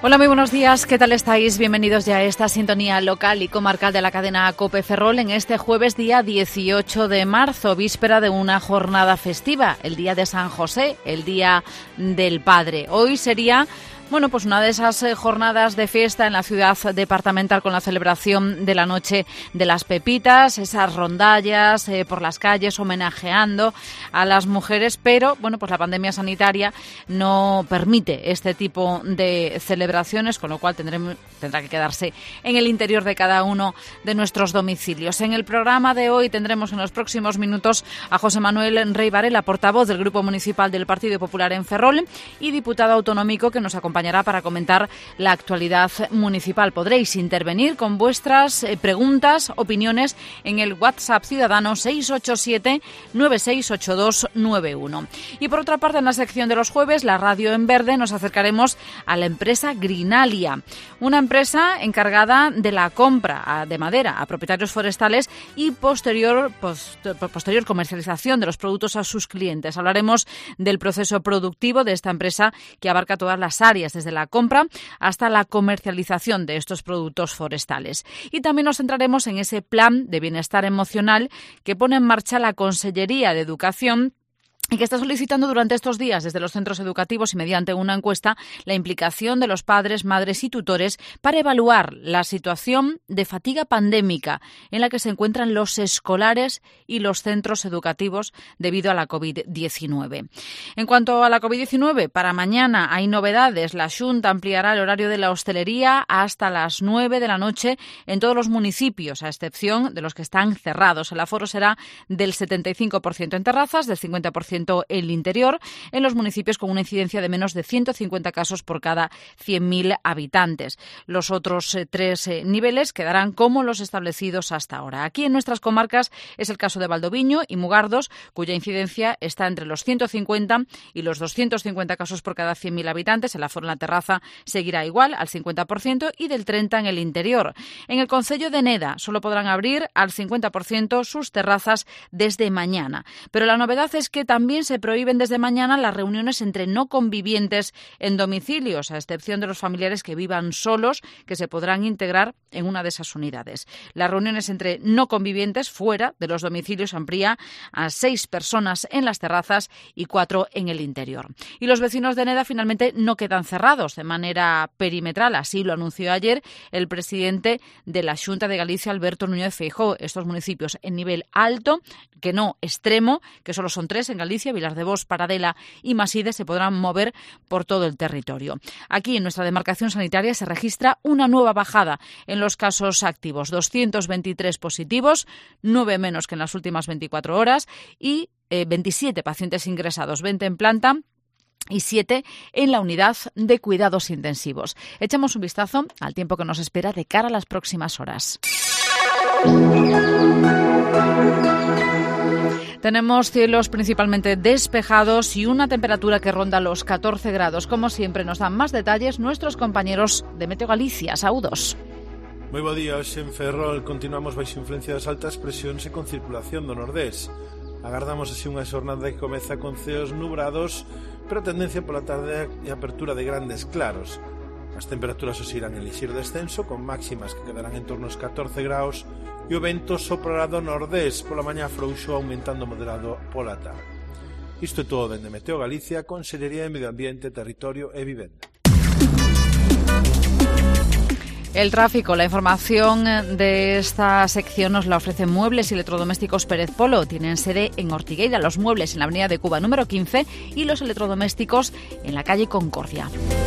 Hola, muy buenos días. ¿Qué tal estáis? Bienvenidos ya a esta sintonía local y comarcal de la cadena COPE Ferrol en este jueves día 18 de marzo, víspera de una jornada festiva, el día de San José, el día del Padre. Hoy sería pues una de esas jornadas de fiesta en la ciudad departamental con la celebración de la Noche de las Pepitas, esas rondallas por las calles homenajeando a las mujeres, pero pues la pandemia sanitaria no permite este tipo de celebraciones, con lo cual tendrá que quedarse en el interior de cada uno de nuestros domicilios. En el programa de hoy tendremos en los próximos minutos a José Manuel Rey Varela, portavoz del Grupo Municipal del Partido Popular en Ferrol y diputado autonómico, que nos acompañará para comentar la actualidad municipal. Podréis intervenir con vuestras preguntas, opiniones en el WhatsApp ciudadano 687-968291. Y por otra parte, en la sección de los jueves, la radio en verde, nos acercaremos a la empresa Greenalia, una empresa encargada de la compra de madera a propietarios forestales y posterior comercialización de los productos a sus clientes. Hablaremos del proceso productivo de esta empresa, que abarca todas las áreas, desde la compra hasta la comercialización de estos productos forestales. Y también nos centraremos en ese plan de bienestar emocional que pone en marcha la Consellería de Educación y que está solicitando durante estos días desde los centros educativos y mediante una encuesta la implicación de los padres, madres y tutores para evaluar la situación de fatiga pandémica en la que se encuentran los escolares y los centros educativos debido a la COVID-19. En cuanto a la COVID-19, para mañana hay novedades. La Xunta ampliará el horario de la hostelería hasta las 9 de la noche en todos los municipios, a excepción de los que están cerrados. El aforo será del 75% en terrazas, del 50% en el interior, en los municipios con una incidencia de menos de 150 casos por cada 100.000 habitantes. Los otros tres niveles quedarán como los establecidos hasta ahora. Aquí en nuestras comarcas es el caso de Valdoviño y Mugardos, cuya incidencia está entre los 150 y los 250 casos por cada 100.000 habitantes. El aforo en la terraza seguirá igual, al 50%, y del 30% en el interior. En el concello de Neda solo podrán abrir al 50% sus terrazas desde mañana. Pero la novedad es que también se prohíben desde mañana las reuniones entre no convivientes en domicilios, a excepción de los familiares que vivan solos, que se podrán integrar en una de esas unidades. Las reuniones entre no convivientes fuera de los domicilios amplía a 6 personas en las terrazas y 4 en el interior. Y los vecinos de Neda finalmente no quedan cerrados de manera perimetral, así lo anunció ayer el presidente de la Xunta de Galicia, Alberto Núñez Feijóo. Estos municipios en nivel alto, que no extremo, que solo son 3 en Galicia, Vilar de Bos, Paradela y Maside, se podrán mover por todo el territorio. Aquí en nuestra demarcación sanitaria se registra una nueva bajada en los casos activos, 223 positivos, 9 menos que en las últimas 24 horas y 27 pacientes ingresados, 20 en planta y 7 en la unidad de cuidados intensivos. Echamos un vistazo al tiempo que nos espera de cara a las próximas horas. Tenemos cielos principalmente despejados y una temperatura que ronda los 14 grados. Como siempre, nos dan más detalles nuestros compañeros de Meteo Galicia. Saúdos. Moi bo día, hoxe en Ferrol continuamos baixo influencia das altas presións e con circulación do nordés. Agardamos así unha xornada que comeza con ceos nubrados, pero tendencia pola tarde e apertura de grandes claros. As temperaturas os irán en lixeiro descenso, con máximas que quedarán en torno aos 14 graus, e o vento soprará do nordés pola mañá frouxo, aumentando moderado pola tarde. Isto é todo dende Meteo Galicia, Consellería de Medio Ambiente, Territorio e Vivenda. El tráfico, la información de esta sección nos la ofrecen Muebles y Electrodomésticos Pérez Polo. Tienen sede en Ortigueira, los muebles en la avenida de Cuba número 15 y los electrodomésticos en la calle Concordia.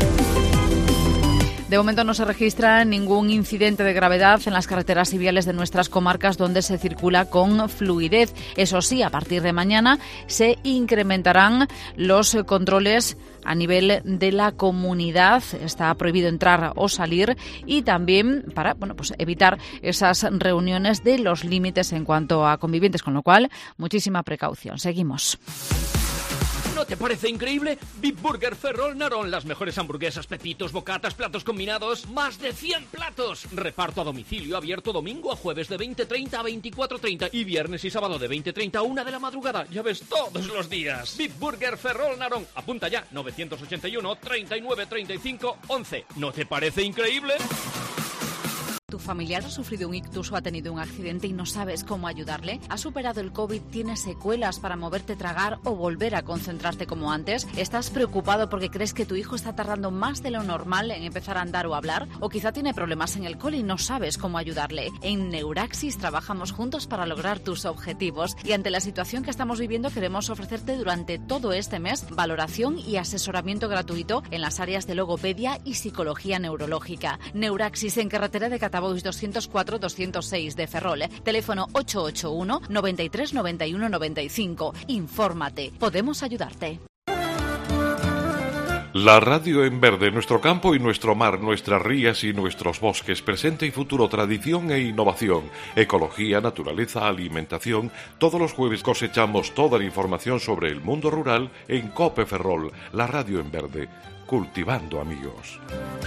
De momento no se registra ningún incidente de gravedad en las carreteras y viales de nuestras comarcas, donde se circula con fluidez. Eso sí, a partir de mañana se incrementarán los controles a nivel de la comunidad. Está prohibido entrar o salir, y también para evitar esas reuniones de los límites en cuanto a convivientes, con lo cual muchísima precaución. Seguimos. ¿No te parece increíble? Big Burger Ferrol Narón, las mejores hamburguesas, pepitos, bocatas, platos combinados, más de 100 platos. Reparto a domicilio, abierto domingo a jueves de 20:30 a 24:30 y viernes y sábado de 20:30 a 1 de la madrugada. Ya ves, todos los días. Big Burger Ferrol Narón. Apunta ya, 981 39 35 11. ¿No te parece increíble? ¿Tu familiar ha sufrido un ictus o ha tenido un accidente y no sabes cómo ayudarle? ¿Has superado el COVID? ¿Tienes secuelas para moverte, tragar o volver a concentrarte como antes? ¿Estás preocupado porque crees que tu hijo está tardando más de lo normal en empezar a andar o hablar? ¿O quizá tiene problemas en el cole y no sabes cómo ayudarle? En Neuraxis trabajamos juntos para lograr tus objetivos y ante la situación que estamos viviendo queremos ofrecerte durante todo este mes valoración y asesoramiento gratuito en las áreas de logopedia y psicología neurológica. Neuraxis en carretera de Catabois 204-206 de Ferrol. Teléfono 881 93 91 95. Infórmate. Podemos ayudarte. La radio en verde, nuestro campo y nuestro mar, nuestras rías y nuestros bosques, presente y futuro, tradición e innovación, ecología, naturaleza, alimentación. Todos los jueves cosechamos toda la información sobre el mundo rural en COPE Ferrol, la radio en verde, cultivando amigos.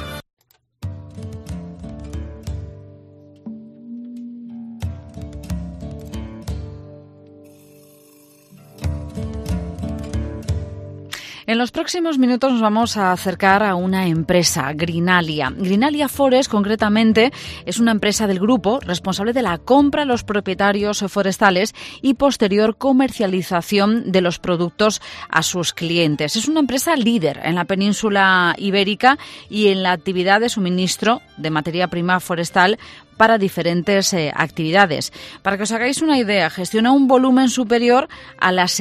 En los próximos minutos nos vamos a acercar a una empresa, Greenalia. Greenalia Forest, concretamente, es una empresa del grupo responsable de la compra a los propietarios forestales y posterior comercialización de los productos a sus clientes. Es una empresa líder en la península ibérica y en la actividad de suministro de materia prima forestal para diferentes actividades. Para que os hagáis una idea, gestiona un volumen superior a las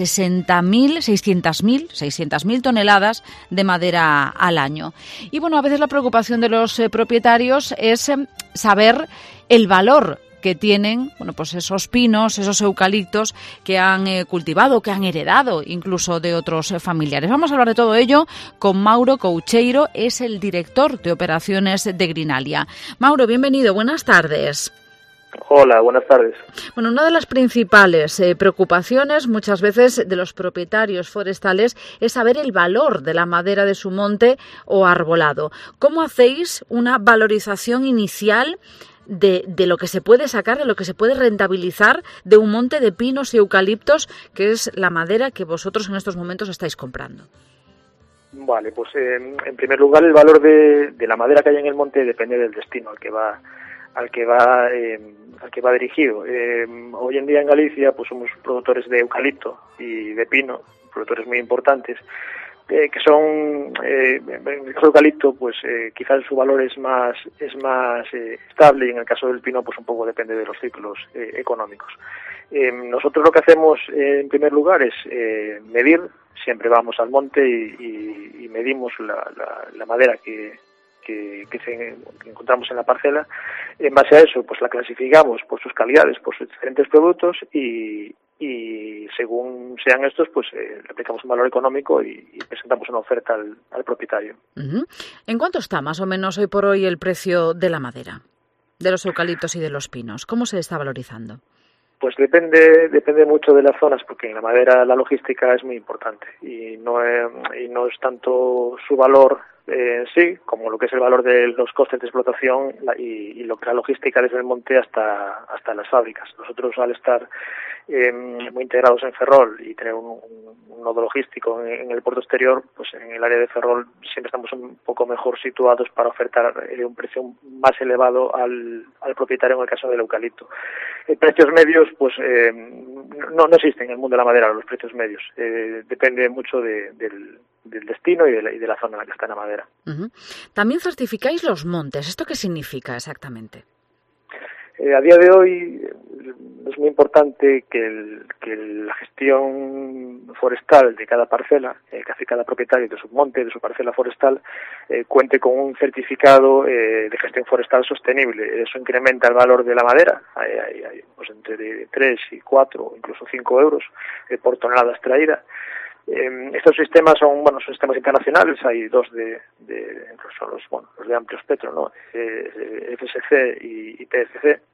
600.000 toneladas de madera al año. Y bueno, a veces la preocupación de los propietarios es saber el valor que tienen, bueno, pues esos pinos, esos eucaliptos que han cultivado, que han heredado incluso de otros familiares. Vamos a hablar de todo ello con Mauro Coucheiro, es el director de operaciones de Greenalia. Mauro, bienvenido, buenas tardes. Hola, buenas tardes. Bueno, una de las principales preocupaciones muchas veces de los propietarios forestales es saber el valor de la madera de su monte o arbolado. ¿Cómo hacéis una valorización inicial de lo que se puede sacar, de lo que se puede rentabilizar de un monte de pinos y eucaliptos, que es la madera que vosotros en estos momentos estáis comprando? Vale, pues en primer lugar el valor de la madera que hay en el monte depende del destino al que va dirigido. Hoy en día en Galicia pues somos productores de eucalipto y de pino, productores muy importantes, que son, en el caso del eucalipto, pues quizás su valor es más estable, y en el caso del pino, pues un poco depende de los ciclos económicos. Nosotros lo que hacemos en primer lugar es medir. Siempre vamos al monte y medimos la madera que encontramos en la parcela. En base a eso, pues la clasificamos por sus calidades, por sus diferentes productos y según sean estos, pues le aplicamos un valor económico y presentamos una oferta al propietario. Uh-huh. ¿En cuánto está más o menos hoy por hoy el precio de la madera, de los eucaliptos y de los pinos? ¿Cómo se está valorizando? Pues depende mucho de las zonas, porque en la madera la logística es muy importante y no es tanto su valor en sí como lo que es el valor de los costes de explotación y lo que es la logística desde el monte hasta las fábricas. Nosotros, al estar muy integrados en Ferrol y tener un nodo logístico en el puerto exterior, pues en el área de Ferrol siempre estamos un poco mejor situados para ofertar un precio más elevado al propietario en el caso del eucalipto. Precios medios, pues no existen en el mundo de la madera los precios medios. Depende mucho del destino y de la zona en la que está la madera. Uh-huh. También certificáis los montes. ¿Esto qué significa exactamente? A día de hoy es muy importante que la gestión forestal de cada parcela, que hace cada propietario de su monte, de su parcela forestal, cuente con un certificado de gestión forestal sostenible. Eso incrementa el valor de la madera, hay pues entre 3 y 4, incluso 5 euros por tonelada extraída. Estos sistemas son sistemas internacionales. Hay dos son los de amplio espectro, ¿no? FSC y PFC.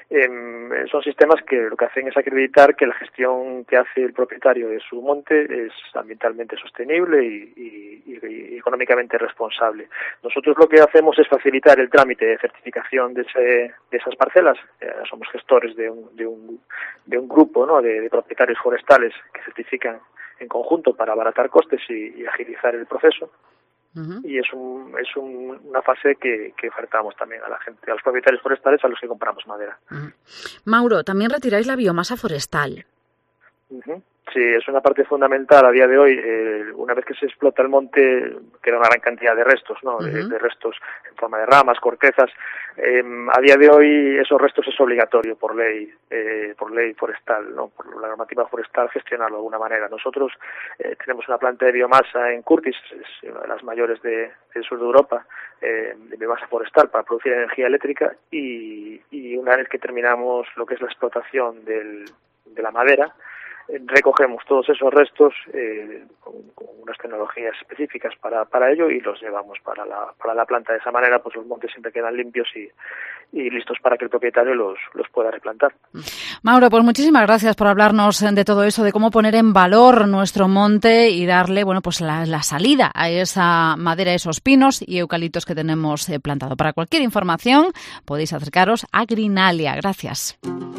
Son sistemas que lo que hacen es acreditar que la gestión que hace el propietario de su monte es ambientalmente sostenible y económicamente responsable. Nosotros lo que hacemos es facilitar el trámite de certificación de esas parcelas. Somos gestores de un grupo, ¿no?, de propietarios forestales que certifican en conjunto para abaratar costes y agilizar el proceso. Y es una fase que ofertamos también a la gente, a los propietarios forestales a los que compramos madera. Mauro, también retiráis la biomasa forestal. Sí, es una parte fundamental a día de hoy. Una vez que se explota el monte, queda una gran cantidad de restos, ¿no? De restos en forma de ramas, cortezas. A día de hoy esos restos es obligatorio por ley forestal, ¿no? Por la normativa forestal, gestionarlo de alguna manera. Nosotros tenemos una planta de biomasa en Curtis, es una de las mayores del sur de Europa, de biomasa forestal para producir energía eléctrica, y una vez que terminamos lo que es la explotación de la madera, recogemos todos esos restos con unas tecnologías específicas para ello y los llevamos para la planta. De esa manera pues los montes siempre quedan limpios y listos para que el propietario los pueda replantar. Mauro, pues muchísimas gracias por hablarnos de todo eso, de cómo poner en valor nuestro monte y darle, bueno, pues la salida a esa madera, esos pinos y eucaliptos que tenemos plantado. Para cualquier información podéis acercaros a Greenalia. Gracias.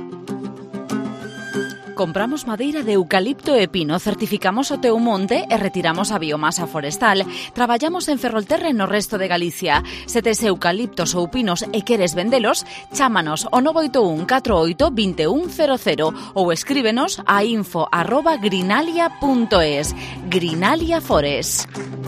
Compramos madeira de eucalipto e pino, certificamos o teu monte e retiramos a biomasa forestal. Traballamos en Ferrolterra no resto de Galicia. Se tes eucaliptos ou pinos e queres vendelos, chámanos ao 981 48 2100 ou escríbenos a info@greenalia.es. Greenalia Forest.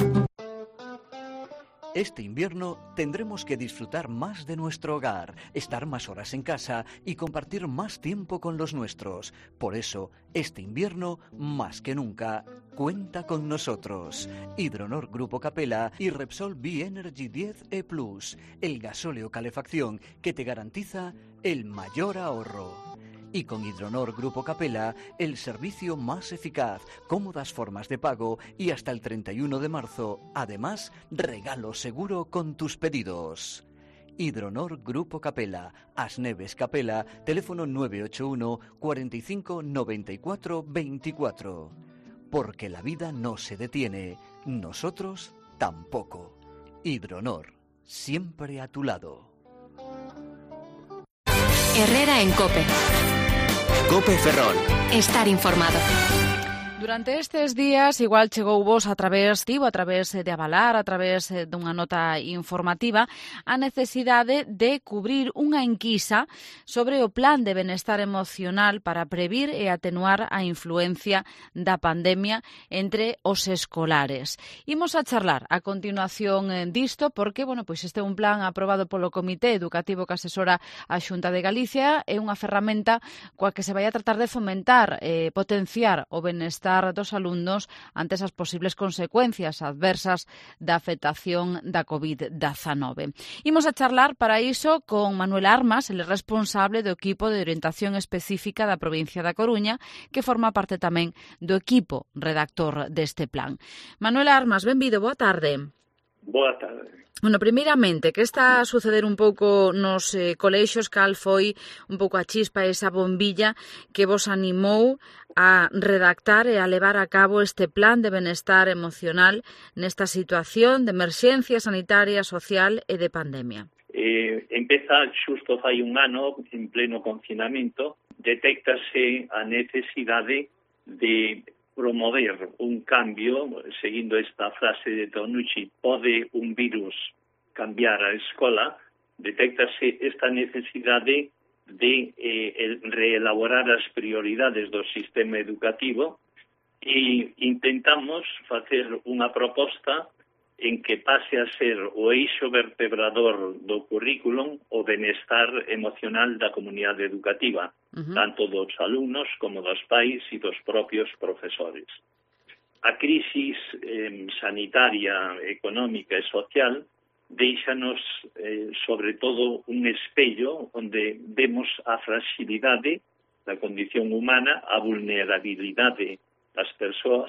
Este invierno tendremos que disfrutar más de nuestro hogar, estar más horas en casa y compartir más tiempo con los nuestros. Por eso, este invierno, más que nunca, cuenta con nosotros. Hidronor Grupo Capella y Repsol B-Energy 10E Plus, el gasóleo calefacción que te garantiza el mayor ahorro. Y con Hidronor Grupo Capella, el servicio más eficaz, cómodas formas de pago y hasta el 31 de marzo, además, regalo seguro con tus pedidos. Hidronor Grupo Capella, Asneves Capella, teléfono 981 45 94 24. Porque la vida no se detiene, nosotros tampoco. Hidronor, siempre a tu lado. Herrera en COPE. COPE Ferrol. Estar informado. Durante estes días, igual chegou vos a través de Avalar, a través dunha nota informativa, a necesidade de cubrir unha enquisa sobre o plan de benestar emocional para previr e atenuar a influencia da pandemia entre os escolares. Imos a charlar a continuación disto porque, bueno, pois este é un plan aprobado polo Comité Educativo que asesora a Xunta de Galicia, é unha ferramenta coa que se vai a tratar de fomentar e potenciar o benestar dos alumnos ante esas posibles consecuencias adversas da afectación da COVID-19. Imos a charlar para iso con Manuel Armas, el responsable do equipo de orientación específica da provincia da Coruña, que forma parte tamén do equipo redactor deste plan. Manuel Armas, benvido, boa tarde. Boa tarde. Bueno, primeiramente, que está a suceder un pouco nos colexios, cal foi un pouco a chispa, esa bombilla que vos animou a redactar e a levar a cabo este plan de benestar emocional nesta situación de emerxencia sanitaria, social e de pandemia? Empeza xusto fai un ano, en pleno confinamento, detéctase a necesidade de promover un cambio, seguindo esta frase de Tonucci, pode un virus cambiar a escola, detéctase esta necesidade de reelaborar as prioridades do sistema educativo e intentamos facer unha proposta en que pase a ser o eixo vertebrador do currículum o benestar emocional da comunidade educativa, tanto dos alumnos como dos pais e dos propios profesores. A crisis sanitaria, económica e social déixanos, sobre todo, un espello onde vemos a fragilidade da condición humana, a vulnerabilidade das persoas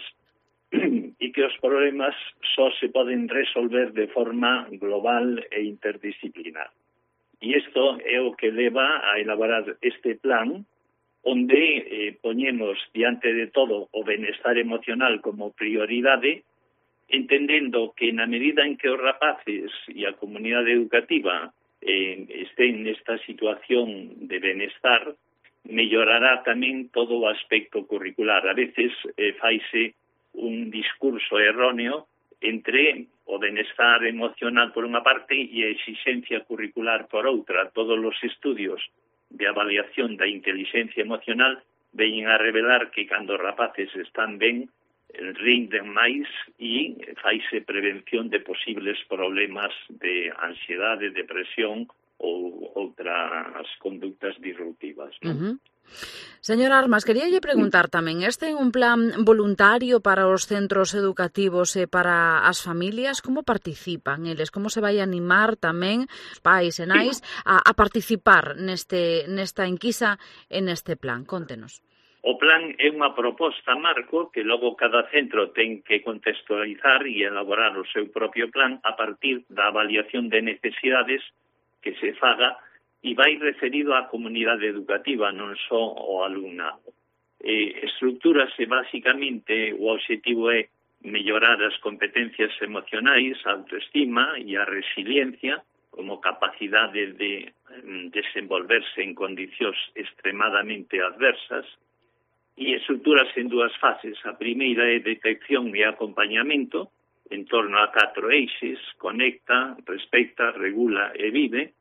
e que os problemas só se poden resolver de forma global e interdisciplinar. E isto é o que leva a elaborar este plan, onde poñemos diante de todo o benestar emocional como prioridade, entendendo que na medida en que os rapaces e a comunidade educativa estén nesta situación de benestar, mellorará tamén todo o aspecto curricular. A veces faise un discurso erróneo entre o benestar emocional por unha parte e a exixencia curricular por outra. Todos os estudios de avaliación da inteligencia emocional veñen a revelar que cando os rapaces están ben, rinden máis e faise prevención de posibles problemas de ansiedade, depresión ou outras conductas disruptivas, non? Señor Armas, queríalle preguntar tamén, este é un plan voluntario para os centros educativos e para as familias? Como participan eles? Como se vai animar tamén pais e nais a participar nesta enquisa e neste plan? Contenos. O plan é unha proposta marco que logo cada centro ten que contextualizar e elaborar o seu propio plan a partir da avaliación de necesidades que se faga e vai referido á comunidade educativa, non só ao alumnado. Estructúrase basicamente, o objetivo é mellorar as competencias emocionais, a autoestima e a resiliencia como capacidade de desenvolverse en condicións extremadamente adversas, e estructúrase en dúas fases. A primeira é detección e acompañamento en torno a 4 eixes: conecta, respecta, regula e vive.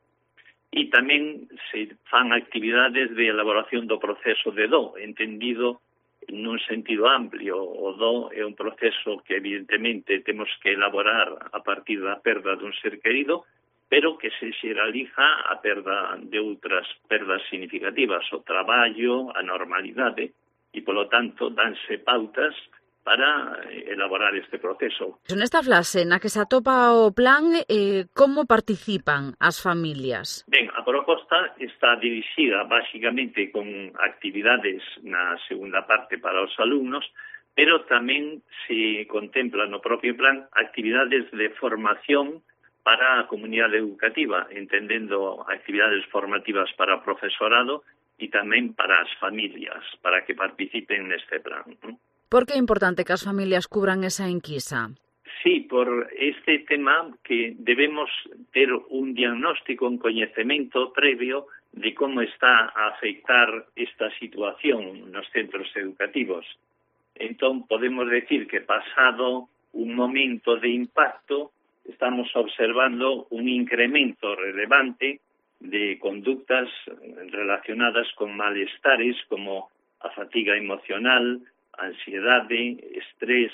E tamén se fan actividades de elaboración do proceso de do, entendido nun sentido amplio. O do é un proceso que evidentemente temos que elaborar a partir da perda dun ser querido, pero que se xeraliza a perda de outras perdas significativas, o traballo, a normalidade, e, polo tanto, danse pautas para elaborar este proceso. Nesta fase na que se atopa o plan, como participan as familias? Ben, a proposta está dirixida basicamente con actividades na segunda parte para os alumnos, pero tamén se contempla no propio plan actividades de formación para a comunidade educativa, entendendo actividades formativas para o profesorado e tamén para as familias, para que participen neste plan, non? Por que é importante que as familias cubran esa enquisa? Sí, por este tema que debemos ter un diagnóstico, un coñecemento previo de como está a afectar esta situación nos centros educativos. Entón, podemos decir que pasado un momento de impacto, estamos observando un incremento relevante de conductas relacionadas con malestares como a fatiga emocional, ansiedade, estrés,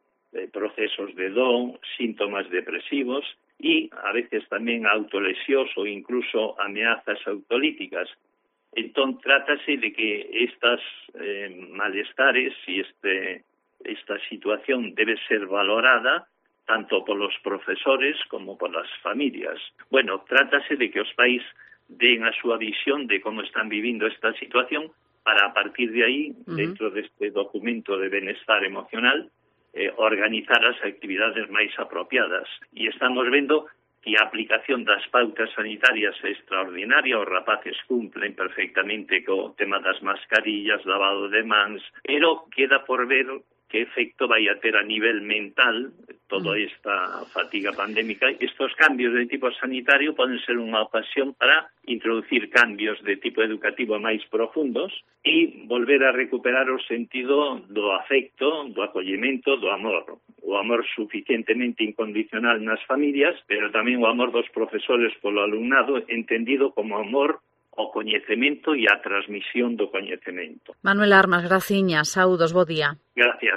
procesos de do, síntomas depresivos e a veces tamén autolesións ou incluso ameazas autolíticas. Entón, trátase de que estas malestares e esta situación debe ser valorada tanto polos profesores como polas familias. Bueno, trátase de que os pais den a súa visión de como están vivindo esta situación para, a partir de aí, dentro deste documento de benestar emocional, organizar as actividades máis apropiadas. E estamos vendo que a aplicación das pautas sanitarias é extraordinaria, os rapaces cumplen perfectamente co tema das mascarillas, lavado de mans, pero queda por ver que efecto vai a ter a nivel mental toda esta fatiga pandémica. Estos cambios de tipo sanitario poden ser unha ocasión para introducir cambios de tipo educativo máis profundos e volver a recuperar o sentido do afecto, do acollemento, do amor. O amor suficientemente incondicional nas familias, pero tamén o amor dos profesores polo alumnado, entendido como amor ao coñecemento e a transmisión do coñecemento. Manuel Armas, graciñas, saúdos, bo día. Gracias.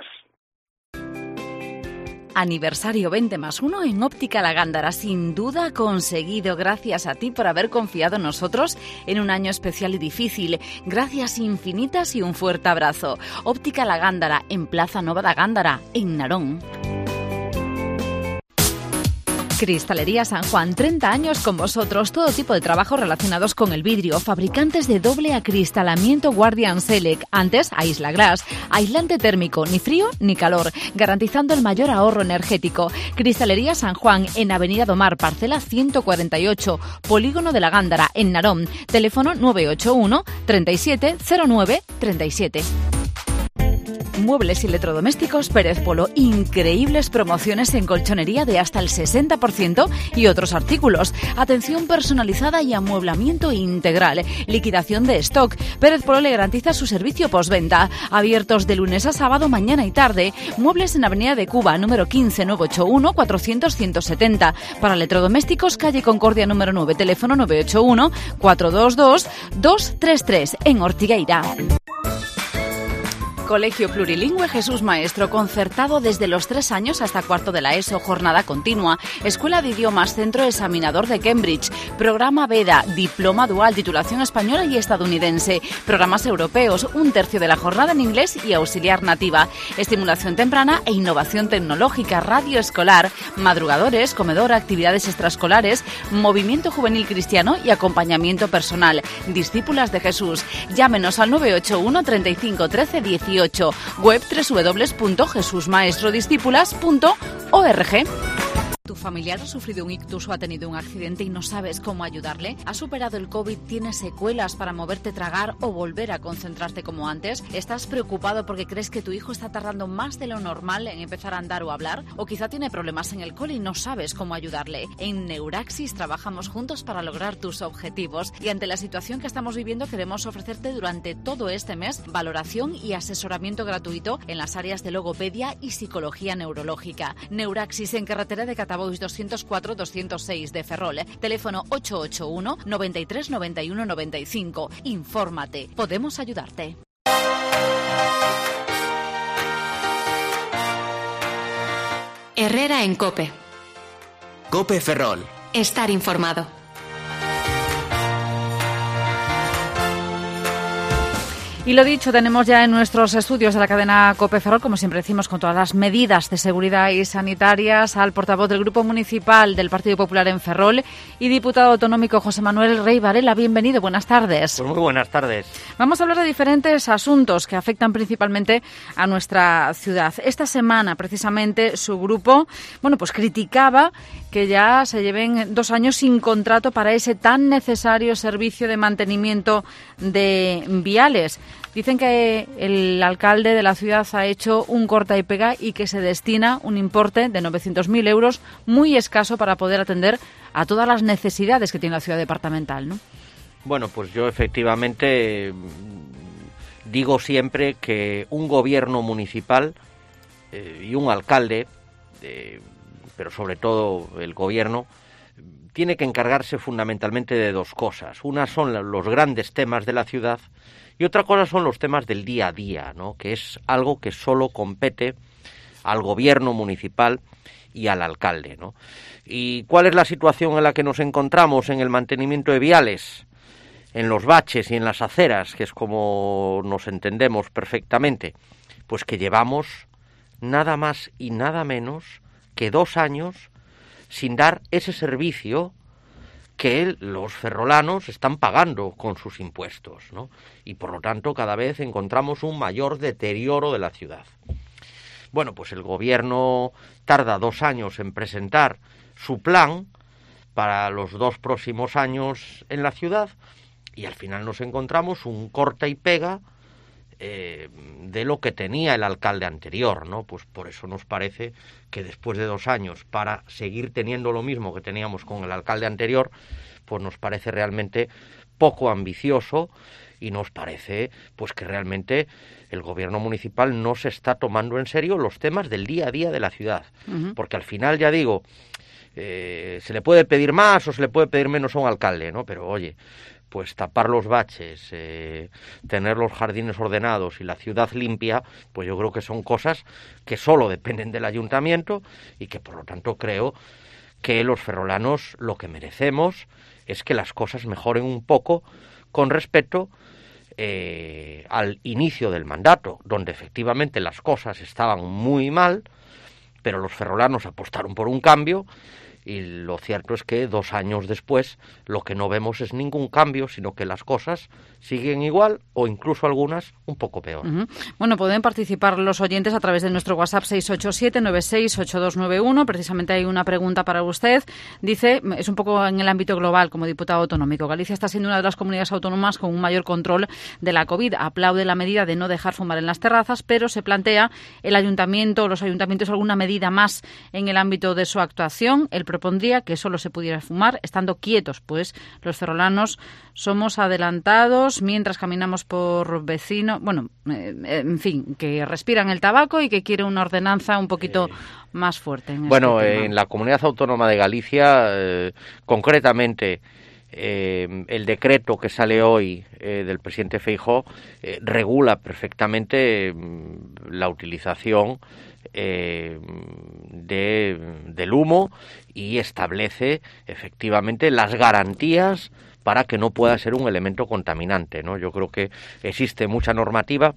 Aniversario 20+1 en Óptica La Gándara, sin duda conseguido. Gracias a ti por haber confiado en nosotros en un año especial y difícil. Gracias infinitas y un fuerte abrazo. Óptica La Gándara, en Plaza Nova da Gándara, en Narón. Cristalería San Juan, 30 años con vosotros, todo tipo de trabajos relacionados con el vidrio, fabricantes de doble acristalamiento Guardian Select, antes Aisla Glass, aislante térmico, ni frío ni calor, garantizando el mayor ahorro energético. Cristalería San Juan, en Avenida Domar, parcela 148, Polígono de la Gándara, en Narón, teléfono 981 37 09 37. Muebles y electrodomésticos Pérez Polo. Increíbles promociones en colchonería de hasta el 60% y otros artículos. Atención personalizada y amueblamiento integral. Liquidación de stock. Pérez Polo le garantiza su servicio postventa. Abiertos de lunes a sábado, mañana y tarde. Muebles en Avenida de Cuba, número 15 981 400 170. Para electrodomésticos, calle Concordia número 9, teléfono 981 422 233 en Ortigueira. Colegio Plurilingüe Jesús Maestro, concertado desde los 3 años hasta cuarto de la ESO, jornada continua, Escuela de Idiomas, Centro Examinador de Cambridge, Programa Veda, Diploma Dual, titulación española y estadounidense, programas europeos, 1/3 de la jornada en inglés y auxiliar nativa, estimulación temprana e innovación tecnológica, radio escolar, madrugadores, comedor, actividades extraescolares, movimiento juvenil cristiano y acompañamiento personal. Discípulas de Jesús. Llámenos al 981 35 13 18. Web www.jesusmaestrodiscípulas.org. ¿Tu familiar ha sufrido un ictus o ha tenido un accidente y no sabes cómo ayudarle? ¿Has superado el COVID? ¿Tienes secuelas para moverte, tragar o volver a concentrarte como antes? ¿Estás preocupado porque crees que tu hijo está tardando más de lo normal en empezar a andar o hablar? ¿O quizá tiene problemas en el cole y no sabes cómo ayudarle? En Neuraxis trabajamos juntos para lograr tus objetivos y ante la situación que estamos viviendo queremos ofrecerte durante todo este mes valoración y asesoramiento gratuito en las áreas de logopedia y psicología neurológica. Neuraxis en carretera de Catabois 204 206 de Ferrol. Teléfono 881 93 91 95. Infórmate. Podemos ayudarte. Herrera en COPE. COPE Ferrol. Estar informado. Y lo dicho, tenemos ya en nuestros estudios de la cadena COPE Ferrol, como siempre decimos, con todas las medidas de seguridad y sanitarias, al portavoz del Grupo Municipal del Partido Popular en Ferrol y diputado autonómico José Manuel Rey Varela. Bienvenido, buenas tardes. Pues muy buenas tardes. Vamos a hablar de diferentes asuntos que afectan principalmente a nuestra ciudad. Esta semana, precisamente, su grupo, pues criticaba que ya se lleven 2 años sin contrato para ese tan necesario servicio de mantenimiento de viales. Dicen que el alcalde de la ciudad ha hecho un corta y pega y que se destina un importe de 900.000 euros muy escaso para poder atender a todas las necesidades que tiene la ciudad departamental, ¿no? Bueno, pues yo efectivamente digo siempre que un gobierno municipal y un alcalde, pero sobre todo el gobierno, tiene que encargarse fundamentalmente de 2 cosas. Una son los grandes temas de la ciudad y otra cosa son los temas del día a día, ¿no? Que es algo que solo compete al gobierno municipal y al alcalde, ¿no? ¿Y cuál es la situación en la que nos encontramos en el mantenimiento de viales, en los baches y en las aceras, que es como nos entendemos perfectamente? Pues que llevamos nada más y nada menos que 2 años sin dar ese servicio que los ferrolanos están pagando con sus impuestos, ¿no? Y por lo tanto cada vez encontramos un mayor deterioro de la ciudad. Bueno, pues el gobierno tarda 2 años en presentar su plan para los 2 próximos años en la ciudad y al final nos encontramos un corta y pega de lo que tenía el alcalde anterior, ¿no? Pues por eso nos parece que después de 2 años, para seguir teniendo lo mismo que teníamos con el alcalde anterior, pues nos parece realmente poco ambicioso y nos parece pues que realmente el gobierno municipal no se está tomando en serio los temas del día a día de la ciudad. Uh-huh. Porque al final, ya digo, se le puede pedir más o se le puede pedir menos a un alcalde, ¿no? Pero oye, pues tapar los baches, tener los jardines ordenados y la ciudad limpia, pues yo creo que son cosas que solo dependen del ayuntamiento y que por lo tanto creo que los ferrolanos lo que merecemos es que las cosas mejoren un poco con respecto al inicio del mandato, donde efectivamente las cosas estaban muy mal, pero los ferrolanos apostaron por un cambio Y lo cierto es que 2 años después lo que no vemos es ningún cambio, sino que las cosas siguen igual o incluso algunas un poco peor. Bueno, pueden participar los oyentes a través de nuestro WhatsApp 687-968291. Precisamente hay una pregunta para usted. Dice, es un poco en el ámbito global como diputado autonómico. Galicia está siendo una de las comunidades autónomas con un mayor control de la COVID. Aplaude la medida de no dejar fumar en las terrazas, pero se plantea los ayuntamientos alguna medida más en el ámbito de su actuación. Él propondría que solo se pudiera fumar estando quietos, pues los ferrolanos somos adelantados mientras caminamos por vecinos, en fin, que respiran el tabaco y que quiere una ordenanza un poquito más fuerte. En la Comunidad Autónoma de Galicia, concretamente, el decreto que sale hoy del presidente Feijóo regula perfectamente la utilización del humo y establece efectivamente las garantías para que no pueda ser un elemento contaminante, ¿no? Yo creo que existe mucha normativa,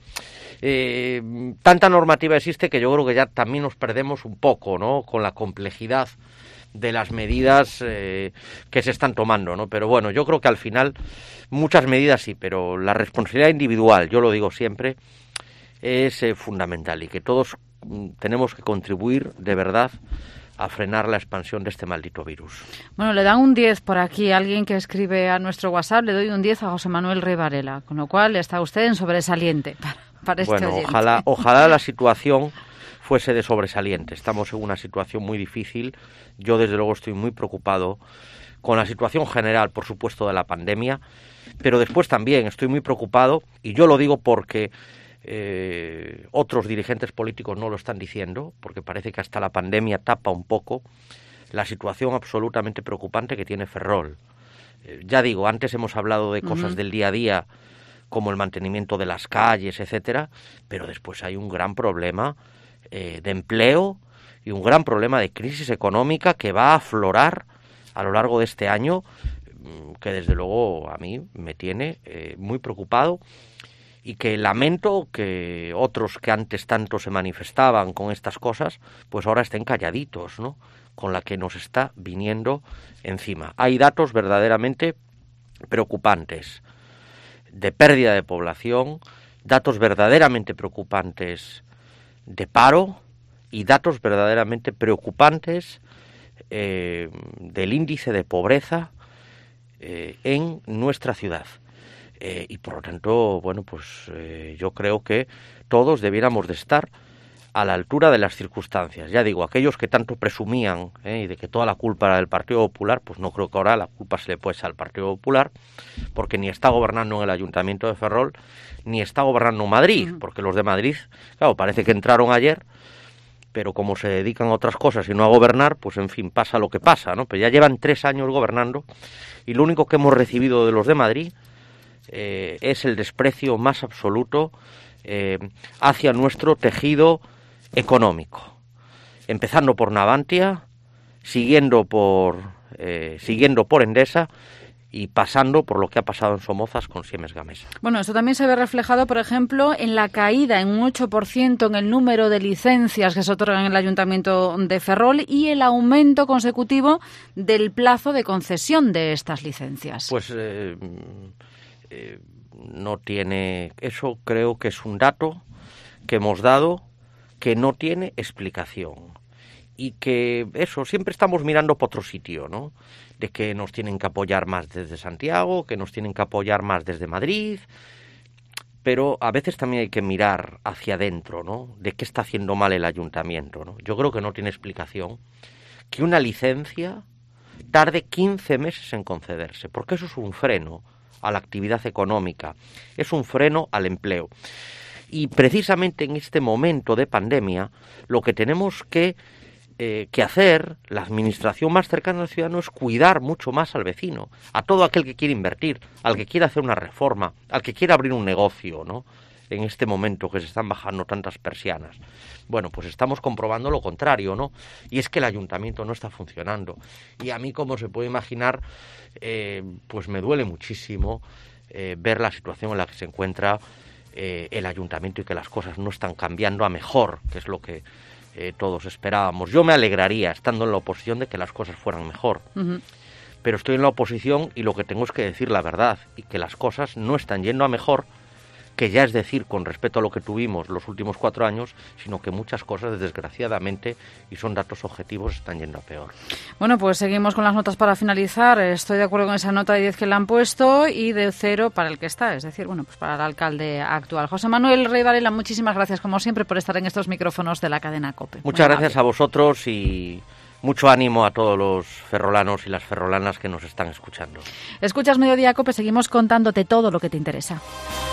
tanta normativa existe que yo creo que ya también nos perdemos un poco, ¿no?, con la complejidad de las medidas que se están tomando, ¿no? Pero bueno, yo creo que al final muchas medidas sí, pero la responsabilidad individual, yo lo digo siempre, es fundamental y que todos tenemos que contribuir de verdad a frenar la expansión de este maldito virus. Bueno, le dan un 10 por aquí alguien que escribe a nuestro WhatsApp, le doy un 10 a José Manuel Rey Varela, con lo cual está usted en sobresaliente para este oyente. Ojalá la situación fuese de sobresaliente. Estamos en una situación muy difícil. Yo, desde luego, estoy muy preocupado con la situación general, por supuesto, de la pandemia, pero después también estoy muy preocupado, y yo lo digo porque otros dirigentes políticos no lo están diciendo, porque parece que hasta la pandemia tapa un poco la situación absolutamente preocupante que tiene Ferrol. Ya digo, antes hemos hablado de cosas del día a día, como el mantenimiento de las calles, etcétera, pero después hay un gran problema de empleo y un gran problema de crisis económica que va a aflorar a lo largo de este año, que desde luego a mí me tiene muy preocupado, y que lamento que otros que antes tanto se manifestaban con estas cosas, pues ahora estén calladitos, ¿no?, con la que nos está viniendo encima. Hay datos verdaderamente preocupantes de pérdida de población, datos verdaderamente preocupantes de paro y datos verdaderamente preocupantes del índice de pobreza en nuestra ciudad. Y por lo tanto, yo creo que todos debiéramos de estar a la altura de las circunstancias. Ya digo, aquellos que tanto presumían y de que toda la culpa era del Partido Popular, pues no creo que ahora la culpa se le pueda echar al Partido Popular, porque ni está gobernando en el Ayuntamiento de Ferrol, ni está gobernando en Madrid, porque los de Madrid, claro, parece que entraron ayer, pero como se dedican a otras cosas y no a gobernar, pues en fin, pasa lo que pasa, ¿no? Pero ya llevan 3 años gobernando y lo único que hemos recibido de los de Madrid es el desprecio más absoluto hacia nuestro tejido económico, empezando por Navantia, siguiendo por Endesa y pasando por lo que ha pasado en Somozas con Siemens Gamesa. Bueno, esto también se ve reflejado, por ejemplo, en la caída en un 8% en el número de licencias que se otorgan en el Ayuntamiento de Ferrol y el aumento consecutivo del plazo de concesión de estas licencias. Pues no tiene... Eso creo que es un dato que hemos dado que no tiene explicación. Y que eso, siempre estamos mirando por otro sitio, ¿no? De que nos tienen que apoyar más desde Santiago, que nos tienen que apoyar más desde Madrid, pero a veces también hay que mirar hacia adentro, ¿no? De qué está haciendo mal el ayuntamiento, ¿no? Yo creo que no tiene explicación que una licencia tarde 15 meses en concederse, porque eso es un freno a la actividad económica, es un freno al empleo. Y precisamente en este momento de pandemia, lo que tenemos que hacer, la administración más cercana al ciudadano, es cuidar mucho más al vecino, a todo aquel que quiere invertir, al que quiere hacer una reforma, al que quiere abrir un negocio, ¿no? En este momento que se están bajando tantas persianas. Bueno, pues estamos comprobando lo contrario, ¿no? Y es que el ayuntamiento no está funcionando. Y a mí, como se puede imaginar, pues me duele muchísimo ver la situación en la que se encuentra el ayuntamiento y que las cosas no están cambiando a mejor, que es lo que todos esperábamos. Yo me alegraría, estando en la oposición, de que las cosas fueran mejor. Pero estoy en la oposición y lo que tengo es que decir la verdad, y que las cosas no están yendo a mejor, que ya es decir, con respecto a lo que tuvimos los últimos 4 años, sino que muchas cosas, desgraciadamente, y son datos objetivos, están yendo a peor. Bueno, pues seguimos con las notas para finalizar. Estoy de acuerdo con esa nota de 10 que le han puesto y de 0 para el que está, es decir, bueno, pues para el alcalde actual. José Manuel Rey Varela, muchísimas gracias, como siempre, por estar en estos micrófonos de la cadena COPE. Muchas gracias a vosotros y mucho ánimo a todos los ferrolanos y las ferrolanas que nos están escuchando. Escuchas Mediodía COPE, seguimos contándote todo lo que te interesa.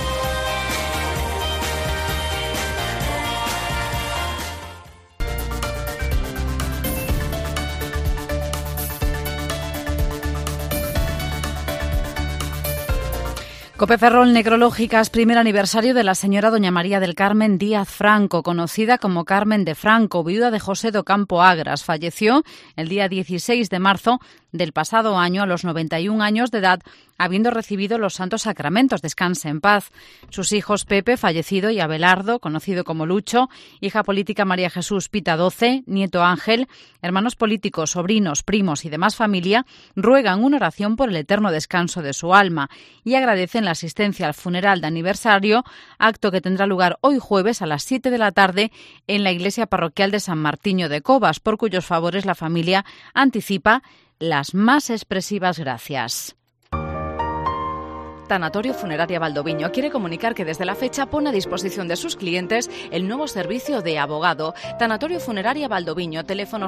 COPE Ferrol Necrológicas, primer aniversario de la señora doña María del Carmen Díaz Franco, conocida como Carmen de Franco, viuda de José do Campo Agras. Falleció el día 16 de marzo del pasado año a los 91 años de edad, habiendo recibido los santos sacramentos. Descanse en paz. Sus hijos Pepe, fallecido, y Abelardo, conocido como Lucho, hija política María Jesús Pita 12, nieto Ángel, hermanos políticos, sobrinos, primos y demás familia, ruegan una oración por el eterno descanso de su alma y agradecen la asistencia al funeral de aniversario, acto que tendrá lugar hoy jueves a las 7 de la tarde en la iglesia parroquial de San Martiño de Cobas, por cuyos favores la familia anticipa las más expresivas gracias. Tanatorio Funeraria Valdoviño quiere comunicar que desde la fecha pone a disposición de sus clientes el nuevo servicio de abogado. Tanatorio Funeraria Valdoviño, teléfono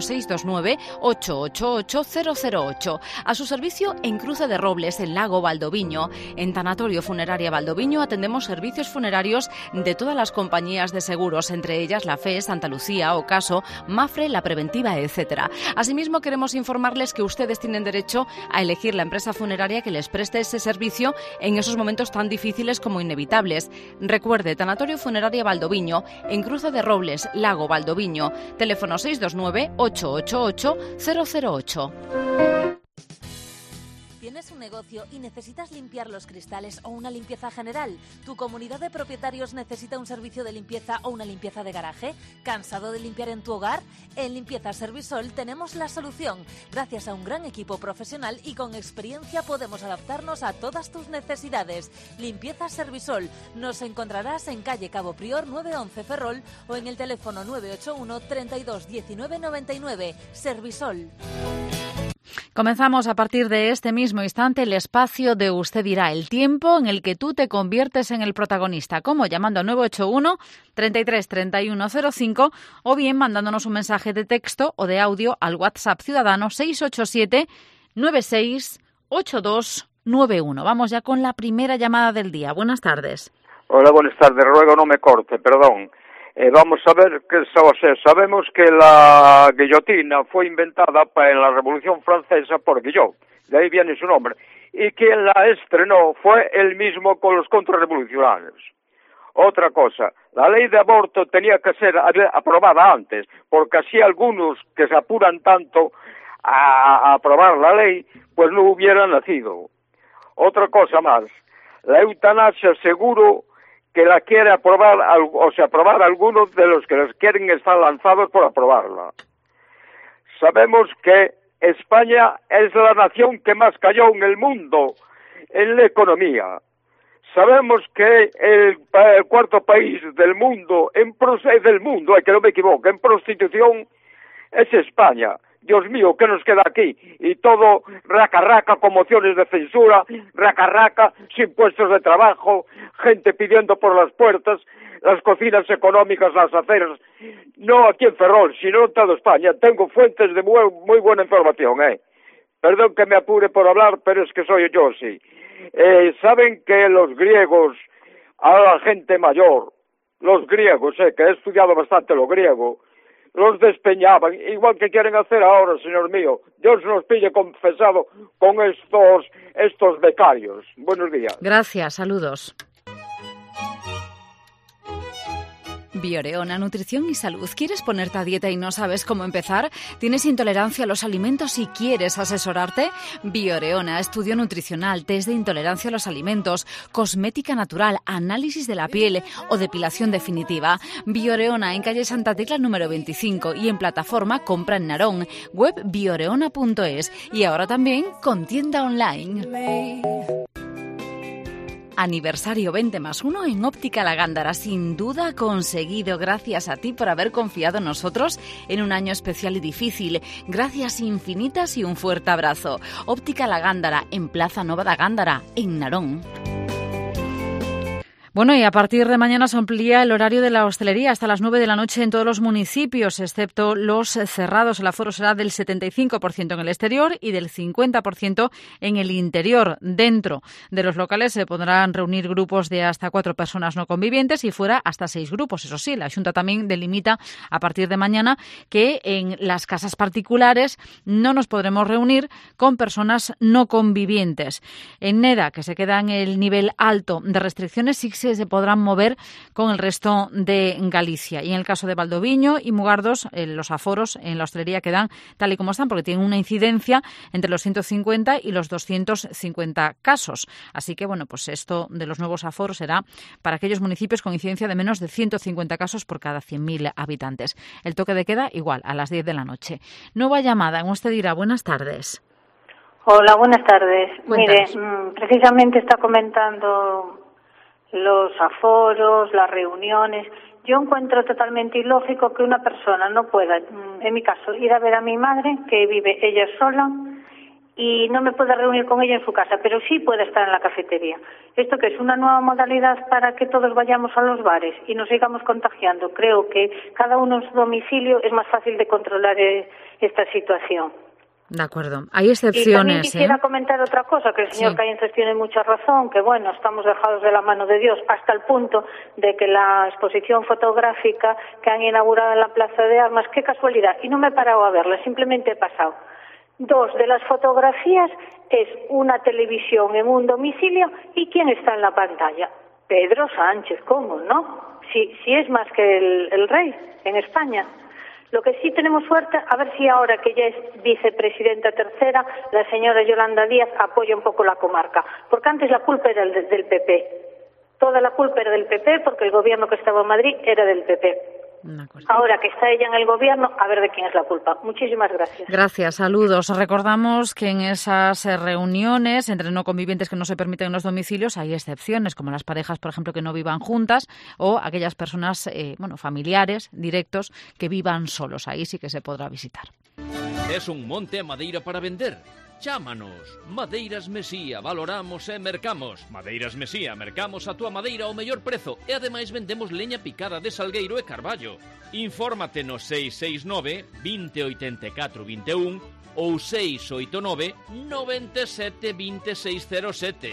629-888-008. A su servicio en Cruce de Robles, en Lago Valdoviño. En Tanatorio Funeraria Valdoviño atendemos servicios funerarios de todas las compañías de seguros, entre ellas la FE, Santa Lucía, Ocaso, Mafre, La Preventiva, etc. Asimismo, queremos informarles que ustedes tienen derecho a elegir la empresa funeraria que les preste ese servicio en esos momentos tan difíciles como inevitables. Recuerde, Tanatorio Funeraria Valdoviño, en Cruce de Robles, Lago Valdoviño, teléfono 629-888-008. ¿Tienes un negocio y necesitas limpiar los cristales o una limpieza general? ¿Tu comunidad de propietarios necesita un servicio de limpieza o una limpieza de garaje? ¿Cansado de limpiar en tu hogar? En Limpieza Servisol tenemos la solución. Gracias a un gran equipo profesional y con experiencia podemos adaptarnos a todas tus necesidades. Limpieza Servisol. Nos encontrarás en calle Cabo Prior 911 Ferrol o en el teléfono 981 32 19 99. Servisol. Comenzamos a partir de este mismo instante el espacio de Usted dirá, el tiempo en el que tú te conviertes en el protagonista. ¿Cómo? Llamando a 981 33 31 05 o bien mandándonos un mensaje de texto o de audio al WhatsApp ciudadano 687 96 8291. Vamos ya con la primera llamada del día. Buenas tardes. Hola, buenas tardes. Ruego no me corte, perdón. Vamos a ver, sabemos que la guillotina fue inventada en la Revolución Francesa por Guillot, de ahí viene su nombre, y quien la estrenó fue él mismo con los contrarrevolucionarios. Otra cosa, la ley de aborto tenía que ser aprobada antes, porque así algunos que se apuran tanto a aprobar la ley, pues no hubieran nacido. Otra cosa más, la eutanasia seguro que la quiere aprobar, aprobar algunos de los que los quieren estar lanzados por aprobarla. Sabemos que España es la nación que más cayó en el mundo en la economía. Sabemos que el cuarto país del mundo, que no me equivoque, en prostitución es España. Dios mío, ¿qué nos queda aquí? Y todo raca-raca con mociones de censura, raca-raca, sin puestos de trabajo, gente pidiendo por las puertas, las cocinas económicas, las aceras. No aquí en Ferrol, sino en toda España. Tengo fuentes de muy buena información, Perdón que me apure por hablar, pero es que soy yo, sí. Saben que los griegos, a la gente mayor, los griegos, que he estudiado bastante lo griego, los despeñaban, igual que quieren hacer ahora, señor mío. Dios nos pille confesado con estos becarios. Buenos días. Gracias, saludos. Bioreona, nutrición y salud. ¿Quieres ponerte a dieta y no sabes cómo empezar? ¿Tienes intolerancia a los alimentos y quieres asesorarte? Bioreona, estudio nutricional, test de intolerancia a los alimentos, cosmética natural, análisis de la piel o depilación definitiva. Bioreona en calle Santa Tecla número 25 y en plataforma compra en Narón, web bioreona.es y ahora también con tienda online. Aniversario 20+1 en Óptica La Gándara. Sin duda conseguido. Gracias a ti por haber confiado en nosotros en un año especial y difícil. Gracias infinitas y un fuerte abrazo. Óptica La Gándara en Plaza Nova da Gándara, en Narón. Bueno, y a partir de mañana se amplía el horario de la hostelería hasta las 9 de la noche en todos los municipios, excepto los cerrados. El aforo será del 75% en el exterior y del 50% en el interior. Dentro de los locales se podrán reunir grupos de hasta 4 personas no convivientes y fuera hasta 6 grupos. Eso sí, la Xunta también delimita a partir de mañana que en las casas particulares no nos podremos reunir con personas no convivientes. En Neda, que se queda en el nivel alto de restricciones, sí se podrán mover con el resto de Galicia. Y en el caso de Valdoviño y Mugardos, los aforos en la hostelería quedan tal y como están, porque tienen una incidencia entre los 150 y los 250 casos. Así que, bueno, pues esto de los nuevos aforos será para aquellos municipios con incidencia de menos de 150 casos por cada 100.000 habitantes. El toque de queda igual, a las 10 de la noche. Nueva llamada, en usted dirá, buenas tardes. Hola, buenas tardes. Cuéntanos. Mire, precisamente está comentando los aforos, las reuniones. Yo encuentro totalmente ilógico que una persona no pueda, en mi caso, ir a ver a mi madre, que vive ella sola, y no me pueda reunir con ella en su casa, pero sí puede estar en la cafetería. ¿Esto que es una nueva modalidad para que todos vayamos a los bares y nos sigamos contagiando? Creo que cada uno en su domicilio es más fácil de controlar esta situación. De acuerdo. Hay excepciones. Y también quisiera comentar otra cosa, que el señor Caínces tiene mucha razón, que bueno, estamos dejados de la mano de Dios, hasta el punto de que la exposición fotográfica que han inaugurado en la Plaza de Armas, qué casualidad, y no me he parado a verla, simplemente he pasado. 2 de las fotografías es una televisión en un domicilio, ¿y quién está en la pantalla? Pedro Sánchez, ¿cómo no? Si es más que el rey en España. Lo que sí tenemos suerte, a ver si ahora que ya es vicepresidenta tercera, la señora Yolanda Díaz apoya un poco la comarca. Porque antes la culpa era del PP. Toda la culpa era del PP porque el gobierno que estaba en Madrid era del PP. Ahora que está ella en el gobierno, a ver de quién es la culpa. Muchísimas gracias. Gracias, saludos. Recordamos que en esas reuniones entre no convivientes que no se permiten en los domicilios hay excepciones, como las parejas, por ejemplo, que no vivan juntas o aquellas personas, familiares, directos, que vivan solos. Ahí sí que se podrá visitar. Es un monte a madeira para vender? Chámanos. Madeiras Mesía, valoramos e mercamos. Madeiras Mesía, mercamos a túa madeira ao mellor prezo e ademais vendemos leña picada de salgueiro e carballo. Infórmate no 669 2084 21 ou 689 97 2607.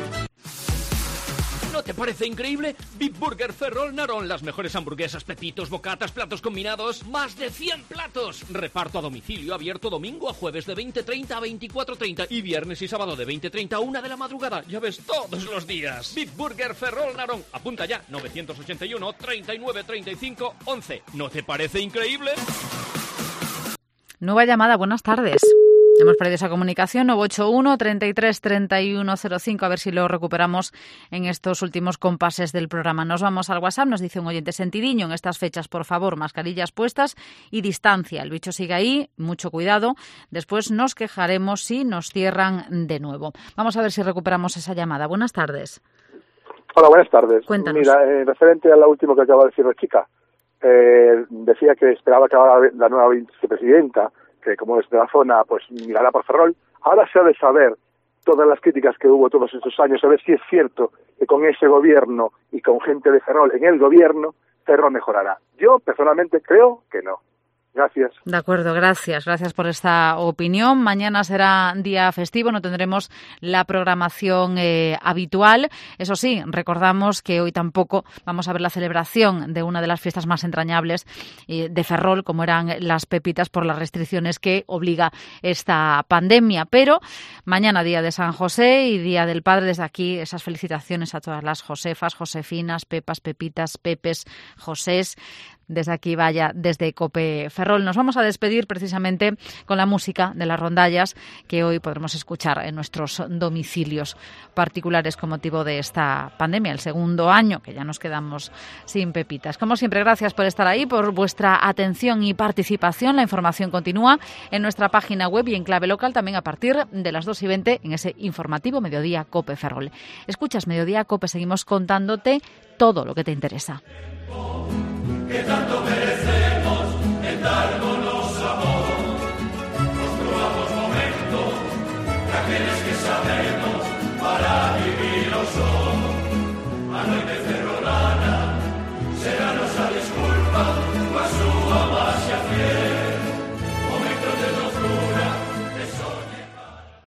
¿No te parece increíble? Big Burger Ferrol Narón, las mejores hamburguesas, pepitos, bocatas, platos combinados, más de 100 platos. Reparto a domicilio, abierto domingo a jueves de 20:30 a 24:30 y viernes y sábado de 20:30 a 1 de la madrugada. Ya ves, todos los días. Big Burger Ferrol Narón. Apunta ya, 981 39 35 11. ¿No te parece increíble? Nueva llamada, buenas tardes. Hemos perdido esa comunicación, 981 33 31 05, a ver si lo recuperamos en estos últimos compases del programa. Nos vamos al WhatsApp, nos dice un oyente: Sentidiño, en estas fechas, por favor, mascarillas puestas y distancia. El bicho sigue ahí, mucho cuidado. Después nos quejaremos si nos cierran de nuevo. Vamos a ver si recuperamos esa llamada. Buenas tardes. Hola, buenas tardes. Cuéntanos. Mira, referente a lo último que acaba de decir la chica, decía que esperaba que ahora la nueva vicepresidenta, que como es de la zona, pues mirará por Ferrol. Ahora se ha de saber todas las críticas que hubo todos estos años, a ver si es cierto que con ese gobierno y con gente de Ferrol en el gobierno, Ferrol mejorará. Yo personalmente creo que no. Gracias. De acuerdo, gracias por esta opinión. Mañana será día festivo, no tendremos la programación habitual. Eso sí, recordamos que hoy tampoco vamos a ver la celebración de una de las fiestas más entrañables de Ferrol, como eran las pepitas, por las restricciones que obliga esta pandemia. Pero mañana, día de San José y día del Padre, desde aquí esas felicitaciones a todas las Josefas, Josefinas, Pepas, Pepitas, Pepes, Josés. Desde aquí, vaya, desde COPE Ferrol. Nos vamos a despedir precisamente con la música de las rondallas que hoy podremos escuchar en nuestros domicilios particulares con motivo de esta pandemia, el segundo año que ya nos quedamos sin pepitas. Como siempre, gracias por estar ahí, por vuestra atención y participación. La información continúa en nuestra página web y en clave local también a partir de las 2:20 en ese informativo Mediodía COPE Ferrol. Escuchas Mediodía COPE, seguimos contándote todo lo que te interesa. Que tanto